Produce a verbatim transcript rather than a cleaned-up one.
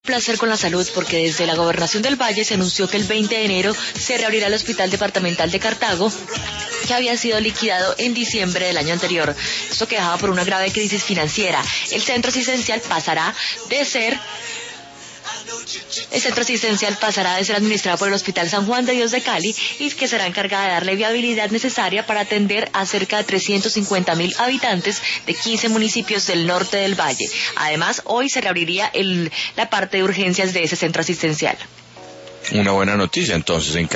Placer con la salud, porque desde la Gobernación del Valle se anunció que el veinte de enero se reabrirá el Hospital Departamental de Cartago, que había sido liquidado en diciembre del año anterior. Esto que dejaba por una grave crisis financiera. El centro asistencial pasará de ser El centro asistencial pasará de ser administrado por el Hospital San Juan de Dios de Cali y que será encargada de darle viabilidad necesaria para atender a cerca de trescientos cincuenta mil habitantes de quince municipios del norte del Valle. Además, hoy se reabriría el, la parte de urgencias de ese centro asistencial. Una buena noticia entonces en